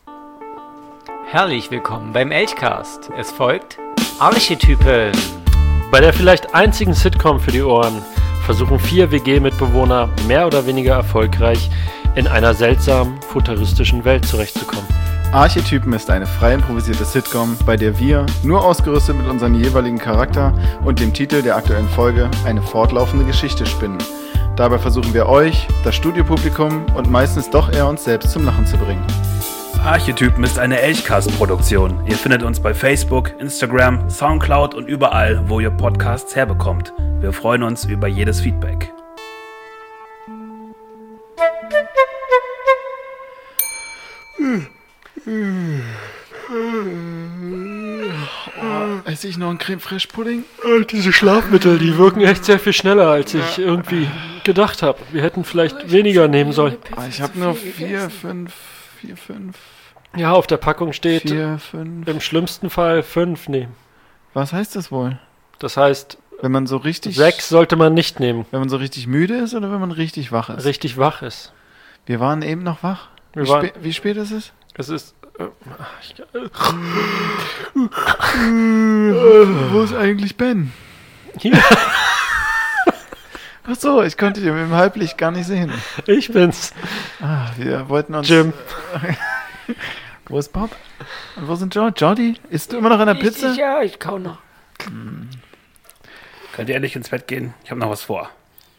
Herrlich willkommen beim Elchcast. Es folgt Archetypen. Bei der vielleicht einzigen Sitcom für die Ohren versuchen 4 WG-Mitbewohner mehr oder weniger erfolgreich in einer seltsamen, futuristischen Welt zurechtzukommen. Archetypen ist eine frei improvisierte Sitcom, bei der wir, nur ausgerüstet mit unserem jeweiligen Charakter und dem Titel der aktuellen Folge, eine fortlaufende Geschichte spinnen. Dabei versuchen wir euch, das Studiopublikum und meistens doch eher uns selbst zum Lachen zu bringen. Archetypen ist eine Elchcast-Produktion. Ihr findet uns bei Facebook, Instagram, Soundcloud und überall, wo ihr Podcasts herbekommt. Wir freuen uns über jedes Feedback. Esse ich noch einen Creme Fraiche Pudding? Diese Schlafmittel, die wirken echt sehr viel schneller, als ich irgendwie gedacht habe. Wir hätten vielleicht weniger nehmen sollen. Ich habe nur 4, 5. Ja, auf der Packung steht 4, 5. im schlimmsten Fall 5 nehmen. Was heißt das wohl? Das heißt, Wenn man so richtig... 6 sollte man nicht nehmen. Wenn man so richtig müde ist oder wenn man richtig wach ist? Richtig wach ist. Wir waren eben noch wach. Wie spät ist es? Es ist... Wo ist eigentlich Ben? Hier. Ach so, ich konnte ihn im Halblicht gar nicht sehen. Ich bin's. Wir wollten uns... Jim. Wo ist Bob? Und wo sind Jordi? Isst du immer noch an der Pizza? Ja, ich kau noch. Könnt ihr endlich ins Bett gehen? Ich habe noch was vor.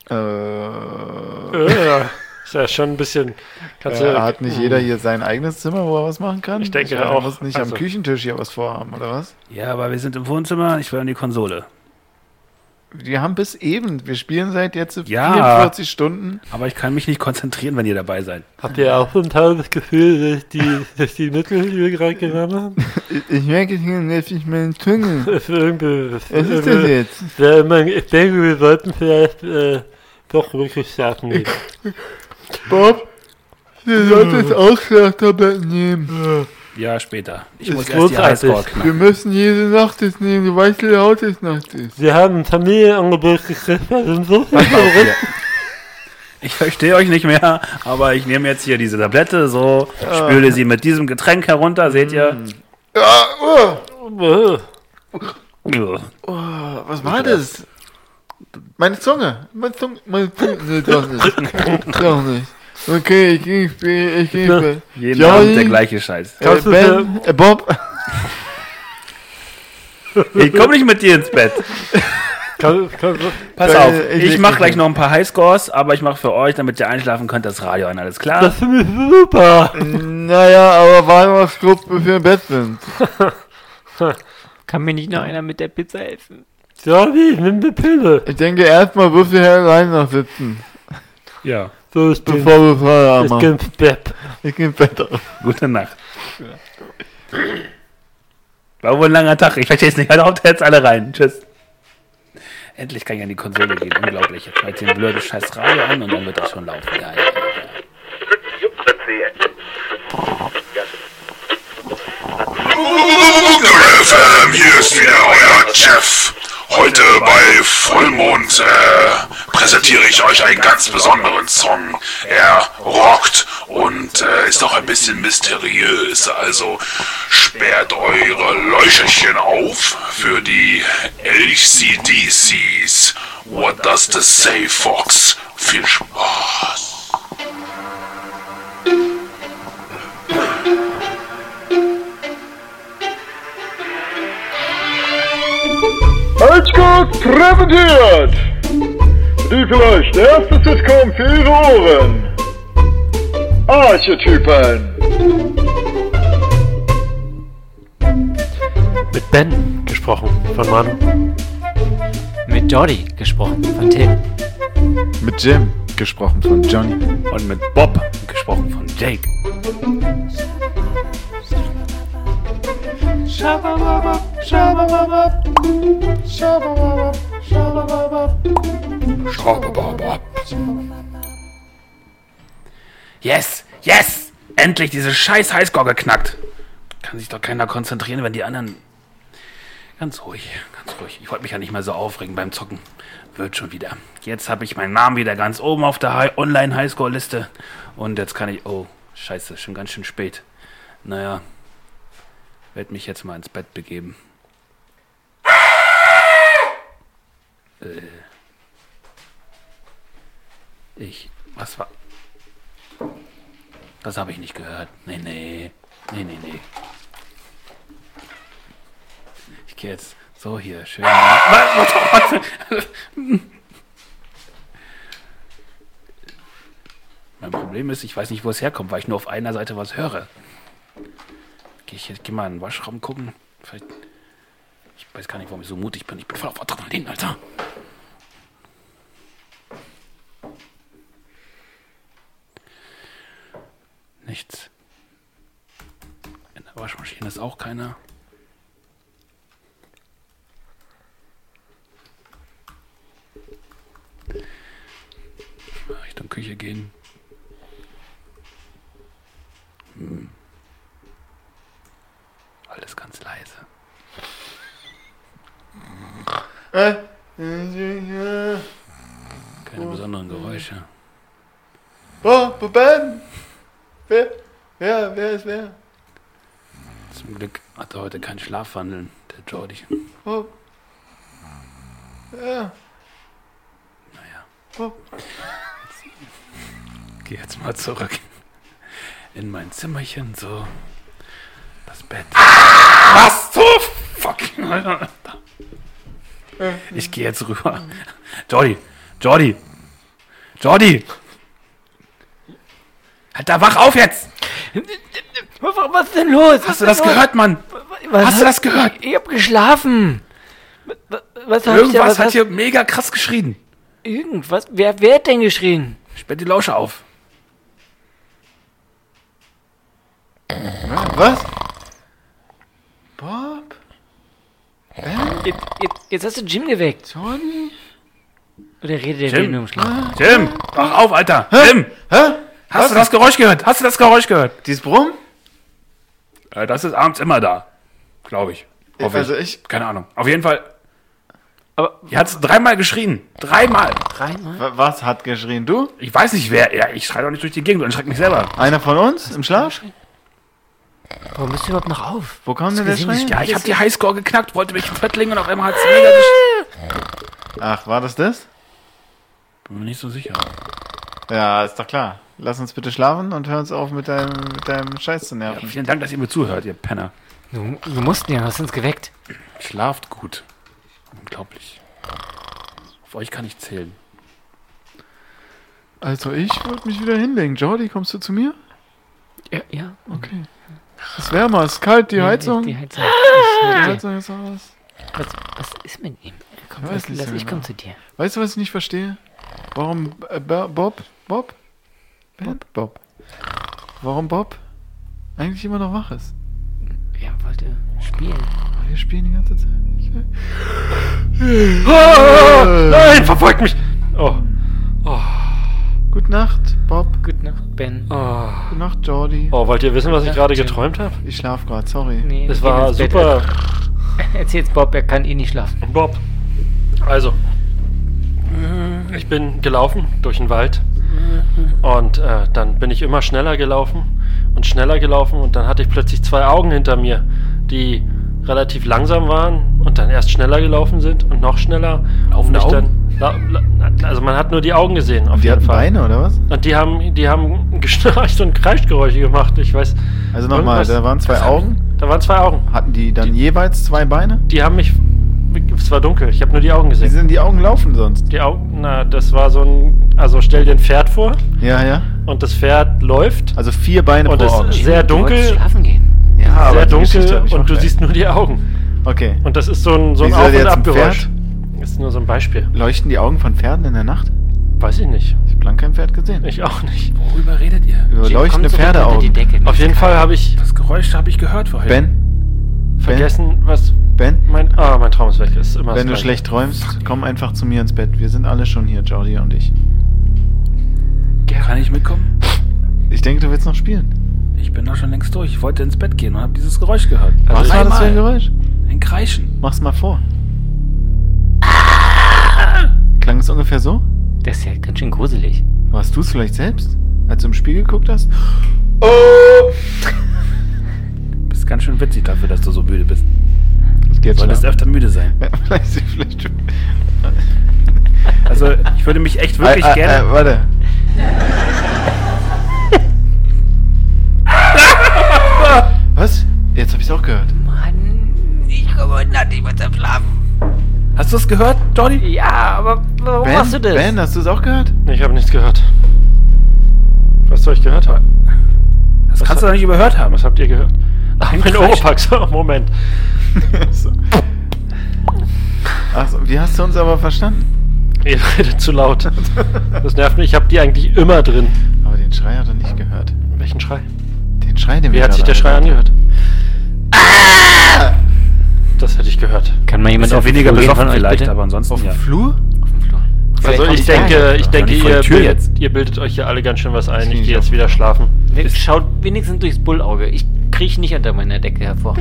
Ist ja schon ein bisschen... Hat nicht jeder hier sein eigenes Zimmer, wo er was machen kann? Ich denke meine, auch. Er muss nicht am Küchentisch hier was vorhaben, oder was? Ja, aber wir sind im Wohnzimmer, ich will an die Konsole. Wir haben bis eben, wir spielen seit jetzt Ja. 44 Stunden. Aber ich kann mich nicht konzentrieren, wenn ihr dabei seid. Habt ihr auch so ein tolles Gefühl, dass die Mittel, die wir gerade genommen haben? Ich merke jetzt nicht meine Zunge. Das ist irgendwie... Was ist das jetzt? Ich denke, wir sollten vielleicht doch wirklich schlafen gehen. Bob, du solltest auch Schlaftabletten nehmen. Ja, später. Ich Ist muss erst die großartig. Highscore knacken. Wir müssen jede Nacht das nehmen. Du weißt, wie laut es Nacht ist. Wir haben ein Familienangebot gekriegt, wir sind so viel Pass auf verrückt. hier. Ich verstehe euch nicht mehr, aber ich nehme jetzt hier diese Tablette, so, spüle sie mit diesem Getränk herunter, seht ihr? Ja, Oh. Ja. was war das? Meine Zunge. Nee, doch nicht. Doch nicht. Okay, ich gehe ins Bett. Jeden Jordi? Abend der gleiche Scheiß. Ben, Bob. Ich komme nicht mit dir ins Bett. Pass auf, ich mache gleich noch ein paar Highscores, aber ich mache für euch, damit ihr einschlafen könnt, das Radio an, alles klar? Das finde ich super. Naja, aber warte mal kurz, bis wir im Bett sind. Kann mir nicht noch einer mit der Pizza helfen? Jordi, nimm die Pille. Ich denke, erstmal wirst du hier allein noch sitzen. Ja, So, ich gehe Bevor wir Feierabend machen. ins Bett. Ich gehe ins Bett. gute Nacht. War wohl ein langer Tag, ich verstehe es nicht, haut jetzt alle rein, tschüss. Endlich kann ich an die Konsole gehen, unglaublich. Jetzt schmeißt ihr ein blödes scheiß Radio an und dann wird das schon laufen. Ja. FM, hier ist wieder euer Jeff. Heute bei Vollmond präsentiere ich euch einen ganz besonderen Song. Er rockt und ist auch ein bisschen mysteriös. Also sperrt eure Läucherchen auf für die LCDCs. What does this say, Fox? Viel Spaß. Hitchcock präsentiert die vielleicht erste Sitcom für Ihre Ohren. Archetypen. Mit Ben gesprochen von Manu. Mit Jordi gesprochen von Tim. Mit Jim, gesprochen von Johnny. Und mit Bob, gesprochen von Jake. Yes, yes! Endlich diese scheiß Highscore geknackt. Kann sich doch keiner konzentrieren, wenn die anderen... Ganz ruhig, ganz ruhig. Ich wollte mich ja nicht mehr so aufregen beim Zocken. Wird schon wieder. Jetzt habe ich meinen Namen wieder ganz oben auf der Online-Highscore-Liste. Und jetzt kann ich... Oh, scheiße, schon ganz schön spät. Naja, werde mich jetzt mal ins Bett begeben. Was war... Das habe ich nicht gehört. Nee. Ich gehe jetzt so hier schön... Was? Mein Problem ist, ich weiß nicht, wo es herkommt, weil ich nur auf einer Seite was höre. Ich geh mal in den Waschraum gucken. Vielleicht... Ich weiß gar nicht, warum ich so mutig bin. Ich bin voll auf Adrenalin, Alter. Nichts. In der Waschmaschine ist auch keiner. Richtung Küche gehen. Alles ganz leise. Keine besonderen Geräusche. Ben! Wer ist wer? Zum Glück hat er heute keinen Schlafwandeln, der Jordi. Bob. Ja. Naja. Bob. Geh jetzt mal zurück in mein Zimmerchen, so. Das Bett. Was zum Fuck? Ich gehe jetzt rüber. Jordi! Halt da, wach auf jetzt! Was ist denn los? Hast du das gehört, Mann? Hast du das gehört? Ich hab geschlafen. Irgendwas hat hier mega krass geschrien. Irgendwas? Wer hat denn geschrien? Sperrt die Lauscher auf. Was? Bob? Jetzt hast du Jim geweckt. Jordi? Oder redet der Jim? nur im Schlaf? Jim, wach auf, Alter! Jim! Hä? Hast du das Geräusch gehört? Dieses Brumm? Das ist abends immer da. Glaube ich. Hoffe Also ich. Keine Ahnung. Auf jeden Fall. Aber Hier hat es 3-mal geschrien. 3-mal. dreimal? Was hat geschrien? Du? Ich weiß nicht wer. Ja, ich schreie doch nicht durch die Gegend und schreck mich selber. Einer von uns? Im Schlaf? Warum bist du überhaupt noch auf? Wo kam denn der gesehen, Schrei? Ja, ich habe die Highscore geknackt, wollte mich ins Bett legen und auf einmal hat es mega geschrien. Ach, war das das? Bin mir nicht so sicher. Ja, ist doch klar. Lass uns bitte schlafen und hör uns auf mit deinem Scheiß zu Ja, nerven. vielen Dank, dass ihr mir zuhört, ihr Penner. Wir mussten ja, hast uns geweckt. Schlaft gut. Unglaublich. Auf euch kann ich zählen. Also ich wollte mich wieder hinlegen. Jordi, kommst du zu mir? Ja. Okay. Es ist wärmer, es ist kalt, die Heizung. Die Heizung. Die Heizung ist aus. Was ist mit ihm? Komm, Ich weiß nicht so ich genau. komm zu dir. Weißt du, was ich nicht verstehe? Warum Bob? Warum Bob eigentlich immer noch wach ist? Ja, wollte spielen. Wir spielen die ganze Zeit. Nein, verfolgt mich! Oh. Gute Nacht, Bob. Gute Nacht, Ben. Gute Nacht, Jordi. Oh, wollt ihr wissen, was ich Ja, gerade Jim. geträumt habe? Ich schlaf gerade, sorry. Nee, Es wir gehen war ins Bett. super. Erzähl's Bob, er kann eh nicht schlafen. Bob. Also. Ich bin gelaufen durch den Wald. Und dann bin ich immer schneller gelaufen. Und dann hatte ich plötzlich 2 Augen hinter mir, die relativ langsam waren und dann erst schneller gelaufen sind und noch schneller. Laufende Und mich also man hat nur die Augen gesehen, auf Die jeden hatten Fall. Beine, oder was? Und die haben geschnarcht und Kreischgeräusche gemacht. Ich weiß. Also nochmal, irgendwas- da waren 2 Augen. Da waren 2 Augen. Hatten die dann jeweils 2 Beine? Die haben mich. Es war dunkel. Ich habe nur die Augen Wie gesehen. sind die Augen laufen sonst? Die Augen. Das war so ein. Also stell dir ein Pferd vor Ja. und das Pferd läuft. Also 4 Beine Und pro es Auge. ist sehr Du wolltest dunkel. schlafen gehen. Ja, Sehr die Geschichte dunkel hab ich und du verstanden. siehst nur die Augen. Okay. Und das ist so ein Wieso Auf- und jetzt ein Abgeräusch. Pferd? Das ist nur so ein Beispiel. Leuchten die Augen von Pferden in der Nacht? Weiß ich nicht. Ich habe lange kein Pferd gesehen. Ich auch nicht. Worüber redet ihr? Über Jim, leuchtende komm zurück unter die Pferdeaugen. Decke. Auf jeden Fall habe ich Das Geräusch habe ich gehört vorhin. Ben? vergessen, was Ben? mein Traum ist weg. Das ist immer Wenn das du Gleiche. schlecht träumst, komm einfach zu mir ins Bett. Wir sind alle schon hier, Jordi und ich. Kann ich mitkommen? Ich denke, du willst noch spielen. Ich bin da schon längst durch. Ich wollte ins Bett gehen und habe dieses Geräusch gehört. Was war das für ein Einmal. Geräusch? Ein Kreischen. Mach's mal vor. Klang es ungefähr so? Das ist ja ganz schön gruselig. Warst du es vielleicht selbst, als du im Spiegel geguckt hast? ganz schön witzig dafür, dass du so müde bist. Das geht Du schon. solltest öfter müde sein. Vielleicht. Also, ich würde mich echt wirklich gerne... Warte. Was? Jetzt hab ich's auch gehört. Mann, ich komme heute Nacht nicht mehr zum Schlafen. Hast du es gehört, Jordi? Ja, aber warum machst du das? Ben, hast du es auch gehört? Ich habe nichts gehört. Was soll ich gehört haben? Das kannst du doch nicht überhört haben. Was habt ihr gehört? Ach, Ein mein Kreischen. Oropax. Moment. So. Achso, wie hast du uns aber verstanden? Ihr redet zu laut. Das nervt mich. Ich habe die eigentlich immer drin. Aber den Schrei hat er nicht gehört. Welchen Schrei? Den Schrei, den Wie wir hat sich gerade der Schrei angehört angehört? Das hätte ich gehört. Kann man Ist jemand ja auf den weniger Flur gehen besoffen von euch, vielleicht, bitte? aber ansonsten Auf dem ja. Flur? Auf dem Flur. Vielleicht Also kommt ich die denke, daher. ich Doch denke, nicht vor die Tür jetzt. ihr bildet euch hier alle ganz schön was ein. Ich Ich nicht gehe jetzt auf. wieder schlafen. Schaut wenigstens durchs Bullauge. Ich kriech nicht unter meiner Decke hervor.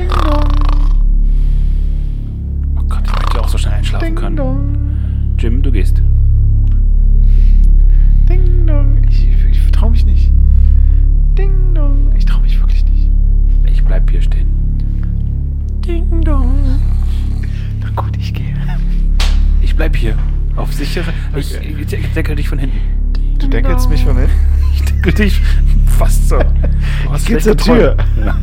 Oh Gott, ich möchte auch so schnell einschlafen Ding können. dong. Jim, du gehst. Ding dong. Ich trau mich nicht. Ding dong. Ich trau mich wirklich nicht. Ich bleib hier stehen. Ding dong. Na gut, ich gehe. Ich bleib hier. Auf sichere... Ich deckel dich von hinten. Du deckelst mich von hinten? Ich deckel dich fast so. Du hast Geh schlecht zur Tür. geträumt.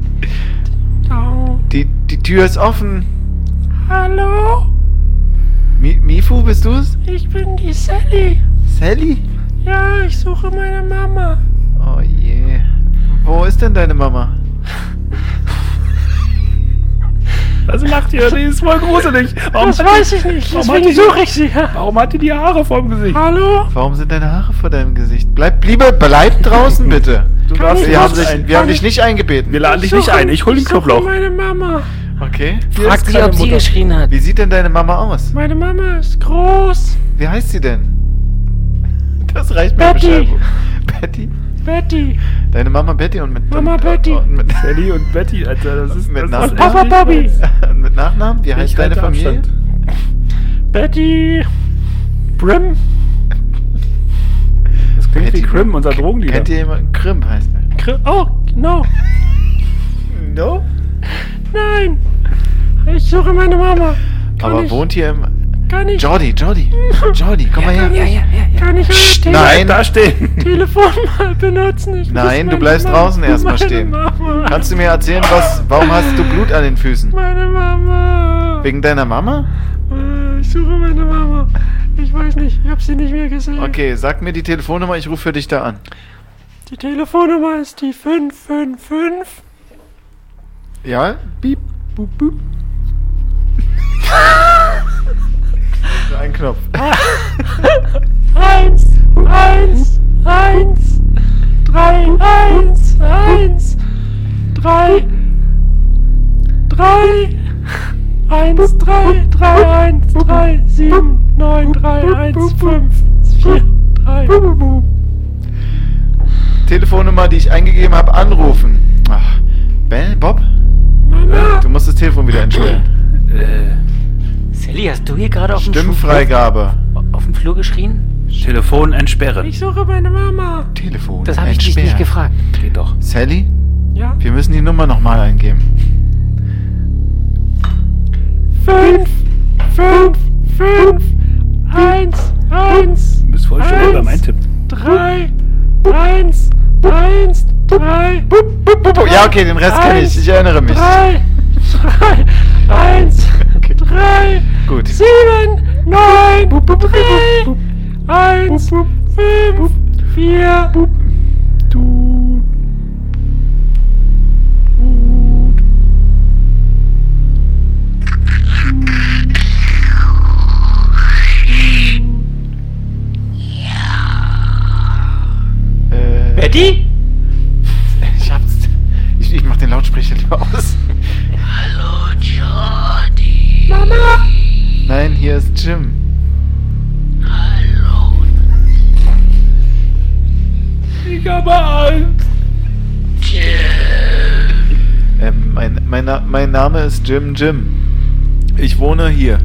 Ja. Die Tür ist offen. Hallo, Mifu, bist du's? ich bin die Sally. Sally? Ja, ich suche meine Mama. Oh je. Wo ist denn deine Mama? Also lacht ihr, die ist voll gruselig. Warum Das weiß ich nicht, deswegen suche ich sie. Warum hat die die Haare vorm Gesicht? Hallo? Warum sind deine Haare vor deinem Gesicht? Bleib draußen, bitte. Du darfst Wir haben dich nicht eingebeten. Wir laden dich nicht ein. Ich hol den Knoblauch. Meine Mama. Okay. Fragt sie, ob sie geschrien hat. Wie sieht denn deine Mama aus? Meine Mama ist groß. Wie heißt sie denn? Das reicht mir. Betty. Beschreibung. Betty? Betty. Deine Mama Betty und mit... Mama und, Betty. Und mit, Sally und Betty, Alter, das ist... Mit das Namen. ist Papa echt Bobby. nice. mit Nachnamen? Wie heißt Ich deine halte Familie? Abstand. Betty. Brim. Das klingt wie Betty. Crim, unser Drogendealer. Kennt ihr jemanden? Krim heißt er. Oh, no. No? Nein. Ich suche meine Mama. Aber wohnt hier im... Kann ich... Jordi, komm mal her. Kann ich euer Nein, Da stehen. Telefon mal benutzen? Ich muss Nein, du meine bleibst Mama- draußen erstmal meine stehen. Mama. Kannst du mir erzählen, warum hast du Blut an den Füßen? Meine Mama. Wegen deiner Mama? Ich suche meine Mama. Ich weiß nicht, ich habe sie nicht mehr gesehen. Okay, sag mir die Telefonnummer, ich rufe für dich da an. Die Telefonnummer ist die 555. Ja? Piep, boop, boop. Ein Knopf. 1, 1, 1, 3, 1, 1, 3, 3, 1, 3, 3, 1, 3, 7, 9, 3, 1, 5, 4, 3. Telefonnummer, die ich eingegeben habe, anrufen. Ach, Ben, Bob? Mama. Du musst das Telefon wieder entsperren. Sally, hast du hier gerade auf dem Stimmfreigabe. auf dem Flur geschrien? Telefon entsperren. Ich suche meine Mama. Telefon Das habe ich dich nicht gefragt. Geht doch. Sally, Ja? wir müssen die Nummer nochmal eingeben. 5, 5, 5, 1, 1, Du bist voll schnell beim Eintippen. 3, 1, 1, 3, Ja, okay, den Rest kenne ich. Ich erinnere mich. 3, 3, 1, 3, Gut. 7, 9, 3, 1, 5, 4, Betty? Ich mach den Lautsprecher lieber aus. Mama? Nein, hier ist Jim. Ich habe Angst. Mein Name ist Jim. Ich wohne hier.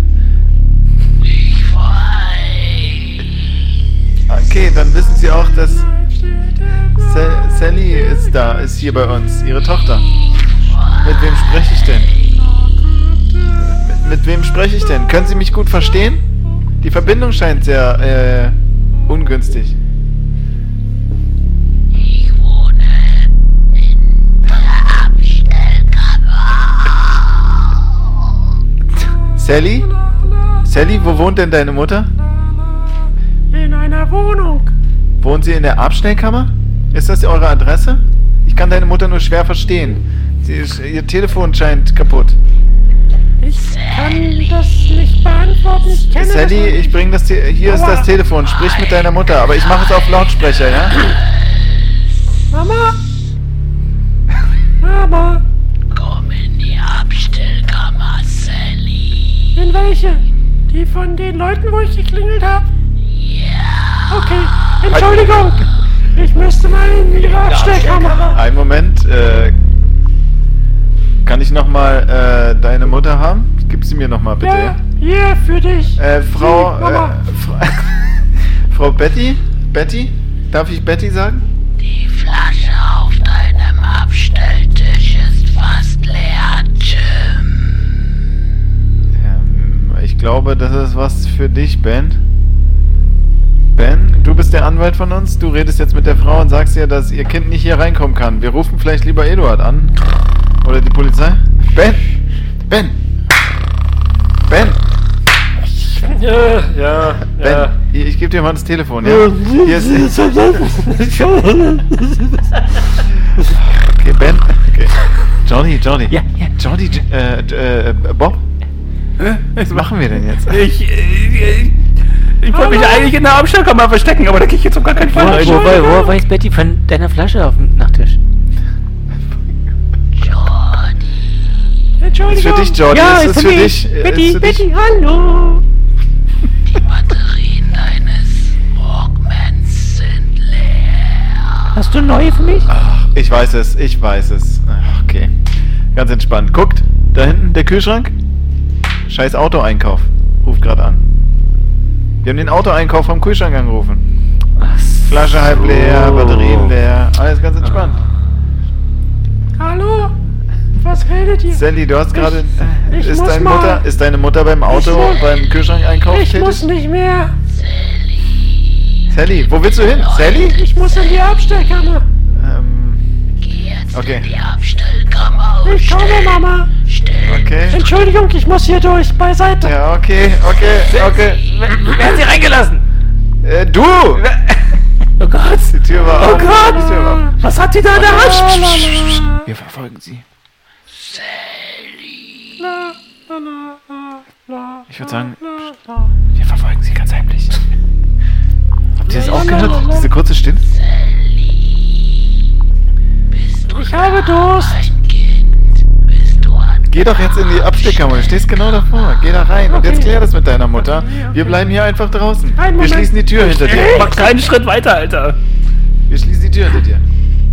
Okay, dann wissen Sie auch, dass Sally ist hier bei uns, Ihre Tochter. Mit Mit wem spreche ich denn? Können Sie mich gut verstehen? Die Verbindung scheint sehr, ungünstig. Ich wohne in der Abstellkammer. Sally? Sally, wo wohnt denn deine Mutter? In einer Wohnung. Wohnt sie in der Abstellkammer? Ist das eure Adresse? Ich kann deine Mutter nur schwer verstehen. Ihr Telefon scheint kaputt. Ich kann das nicht beantworten. Ich kenne Sally, das ich bring das... Hier ist das Telefon. Sprich mit deiner Mutter. Aber ich mache es auf Lautsprecher, ja? Mama? Mama? Komm in die Abstellkammer, Sally. In welche? Die von den Leuten, wo ich geklingelt habe? Ja. Okay, Entschuldigung. Ich müsste mal in Ihre Abstellkammer. Einen Moment. Kann ich nochmal deine Mutter haben? Gib sie mir nochmal, bitte. Ja, hier für dich. Frau... Mama. Frau Betty? Betty? Darf ich Betty sagen? Die Flasche auf deinem Abstelltisch ist fast leer, Jim. Ich glaube, das ist was für dich, Ben. Ben, du bist der Anwalt von uns. Du redest jetzt mit der Frau und sagst ihr, dass ihr Kind nicht hier reinkommen kann. Wir rufen vielleicht lieber Eduard an. Oder die Polizei. Ben! Ben! Ben! Ja. Ben, ich gebe dir mal das Telefon, ja? Hier ist... Okay, Ben. Okay. Johnny. Ja. Johnny, Bob? Was machen wir denn jetzt? Ich wollte mich eigentlich in der Abstellkammer verstecken, aber da gehe ich jetzt auf gar keinen Fall rein. Wo weiß Betty von deiner Flasche auf dem Nachttisch? Das ist für dich, Jordi. Ja, ist für dich. Betty, hallo. Die Batterien deines Walkmans sind leer. Hast du neue für mich? Ach, ich weiß es. Ach, okay. Ganz entspannt. Guckt, da hinten der Kühlschrank. Scheiß Autoeinkauf. Ruft gerade an. Wir haben den Autoeinkauf vom Kühlschrank angerufen. Flasche halb leer, Batterien leer. Alles ganz entspannt. Hallo? Was redet ihr? Sally, du hast gerade... ich Ist muss deine Mutter beim beim Kühlschrank-Einkauf Ich tätig? muss nicht mehr. Sally, wo willst du hin? Sally? Ich muss in die Abstellkammer. Geh jetzt Okay. in die Abstellkammer und Ich komme, Mama. Okay. Entschuldigung, ich muss hier durch. Beiseite. Ja, okay. Wer hat sie reingelassen? Du! Oh Gott. Die Tür war auf. Die Tür war auf. Was hat die da in der Hand? Wir verfolgen sie. Ich würde sagen, wir verfolgen sie ganz heimlich. Habt ihr das auch gehört? Diese kurze Stimme? Ich habe Durst. Geh doch jetzt in die Abstellkammer, du stehst genau davor. Geh da rein und jetzt klär das mit deiner Mutter. Wir bleiben hier einfach draußen. Einen Wir Moment. schließen die Tür hinter dir. Mach keinen Schritt weiter, Alter. Wir schließen die Tür hinter dir.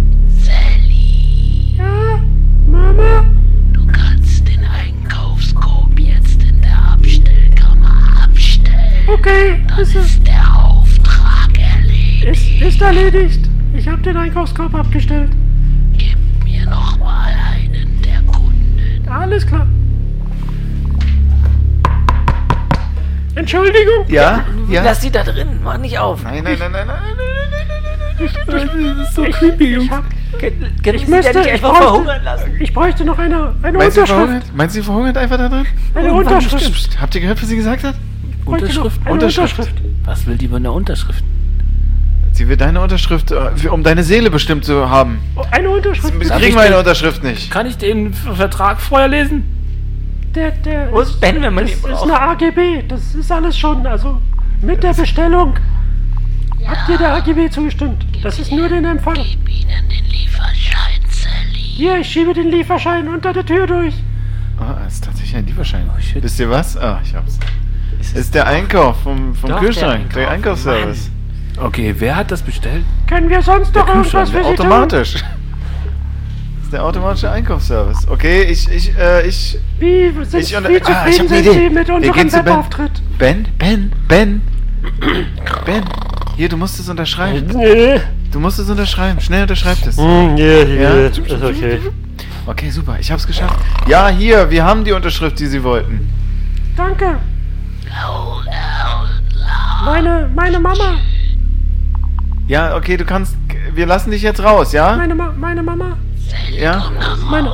Ja, Mama? Du kannst den Einkaufskorb jetzt in der Abstellkammer abstellen. Okay, Dann ist der Auftrag erledigt. ist erledigt. Ich habe den Einkaufskorb abgestellt. Gib mir noch mal einen der Kunden. Alles klar. Entschuldigung? Ja? Ja? Lass sie da drin, mach nicht auf. Nein. Das ist so creepy, Jungs. Ich müsste- nicht einfach ich bräuchte- verhungern lassen. Ich bräuchte noch eine Meinst du, Unterschrift. verhungert? Meinst du, sie verhungert einfach da drin? Eine Unterschrift. Psst, habt ihr gehört, was sie gesagt hat? Ich bräuchte noch Unterschrift? eine Unterschrift. Was will die von der Unterschrift? Sie will deine Unterschrift, um deine Seele bestimmt zu haben. Oh, eine Unterschrift. Kriegen wir eine Unterschrift nicht. Kann ich den Vertrag vorher lesen? Der Wo ist Ben, wenn man ihn ist braucht? eine AGB. Das ist alles schon. Also mit der Bestellung habt ihr der AGB zugestimmt. Das ist nur den Empfang. Gib ihnen den Lieferschein, Sally. Hier, ich schiebe den Lieferschein unter der Tür durch. Ah, ist tatsächlich ein Lieferschein. shit. Wisst ihr was? Ah, ich hab's. Ist der Einkauf vom Doch, Kühlschrank, der der Einkauf. Einkaufsservice. Okay, wer hat das bestellt? Können wir sonst noch irgendwas für Sie tun? Automatisch. Das ist der automatische Einkaufsservice. Okay, Wie sind Ich wie hab zufrieden eine sind Idee. Sie mit Wir unserem gehen zu Ben. Webauftritt? Ben. Hier, du musst es unterschreiben. Du musst es unterschreiben. Schnell unterschreib es. Ja, ist okay. Okay, super. Ich hab's geschafft. Ja, hier, wir haben die Unterschrift, die Sie wollten. danke. Meine Mama. Ja, okay, du kannst... Wir lassen dich jetzt raus, ja? Meine Mama. Ja? Meine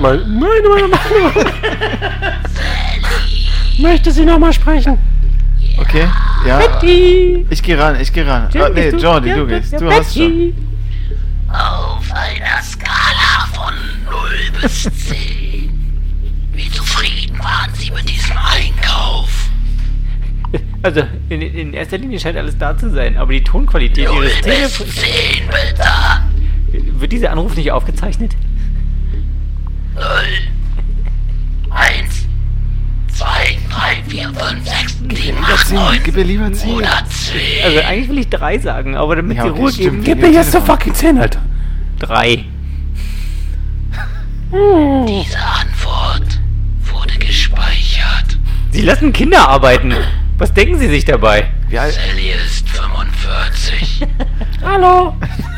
Möchte sie nochmal sprechen. Okay, ja. Betty. Ich geh ran. Nee, Jordi, du gehst. Du hast schon. Auf einer Skala von 0 bis 10. Wie zufrieden waren Sie mit diesem Einkauf? Also, in erster Linie scheint alles da zu sein, aber die Tonqualität 0 Ihres bis Telefons... 10, bitte. Wird dieser Anruf nicht aufgezeichnet? 0, 1, 2, 3, 4, 5, 6, 7, 8, 9 Gib mir lieber 10. oder 10. Also, eigentlich will ich 3 sagen, aber damit Ja, Sie okay, Ruhe stimmt. geben... Gib mir jetzt so fucking 10, Alter. 3. Diese Antwort wurde gespeichert. Sie lassen Kinder arbeiten. Was denken Sie sich dabei? Wie alt? Sally ist 45. Hallo.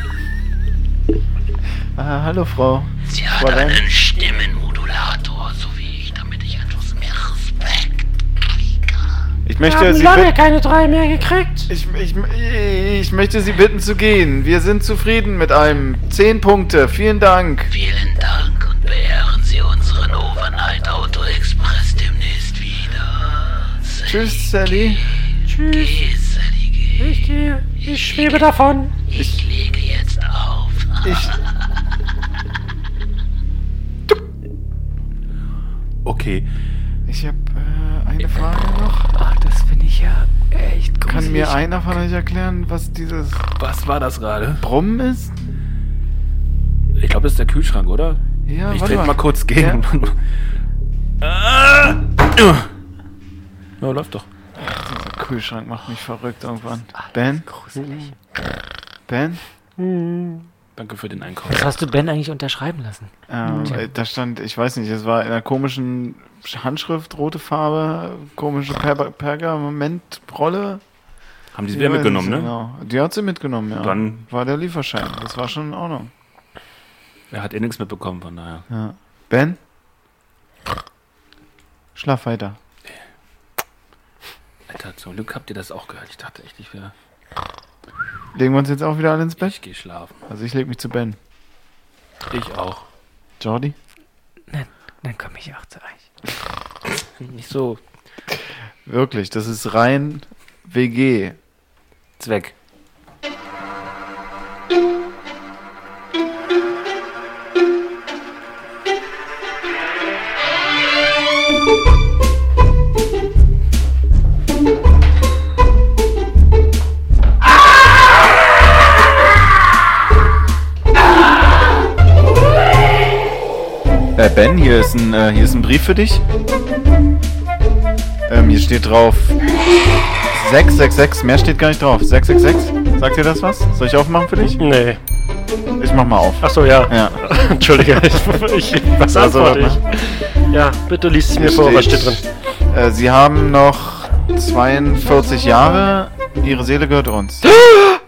Hallo, Frau. Sie hat Fräulein. einen Stimmenmodulator, so wie ich, damit ich etwas mehr Respekt kriege. Ich Wir möchte haben Sie lange bitten... keine 3 mehr gekriegt. Ich möchte Sie bitten zu gehen. Wir sind zufrieden mit allem. 10 Punkte. Vielen Dank. Vielen Dank und beehren Sie unseren Overnight Auto Express demnächst wieder. Sally, Tschüss, Sally. Tschüss. Geh, Sally, geh. Ich gehe. Ich schwebe davon. Ich lege jetzt auf. Okay. Ich habe eine Frage noch. Ach, das finde ich ja echt gruselig. Kann mir einer von euch erklären, was dieses Was war das gerade? Brummen ist? Ich glaube, das ist der Kühlschrank, oder? Ja, Ich warte trete mal kurz gegen. Ja, läuft doch. Der Kühlschrank macht mich verrückt irgendwann. Ben? Gruselig. Ben? Danke für den Einkauf. Was hast du Ben eigentlich unterschreiben lassen? Da stand, ich weiß nicht, es war in einer komischen Handschrift, rote Farbe, komische Pergamentrolle. Haben die sie Ich wieder weiß mitgenommen, nicht ne? Genau. Die hat sie mitgenommen, ja. Dann- war der Lieferschein. Das war schon in Ordnung. Er hat nichts mitbekommen, von daher. Ja. Ben? Schlaf weiter. Alter, zum Glück habt ihr das auch gehört. Ich dachte echt, ich wäre... Legen wir uns jetzt auch wieder alle ins Bett? Ich gehe schlafen. Also ich leg mich zu Ben. Ich auch. Jordi? Dann komme ich auch zu euch. Nicht so Wirklich, das ist rein WG. Zweck. Ben, hier ist ein Brief für dich. Hier steht drauf 666, mehr steht gar nicht drauf. 666, sagt dir das was? Soll ich aufmachen für dich? Nee. Ich mach mal auf. Achso, ja. Ja. Entschuldige, was Also, antworte ich? Ja, bitte liest es mir vor, was steht drin? Sie haben noch 42 Jahre, Ihre Seele gehört uns.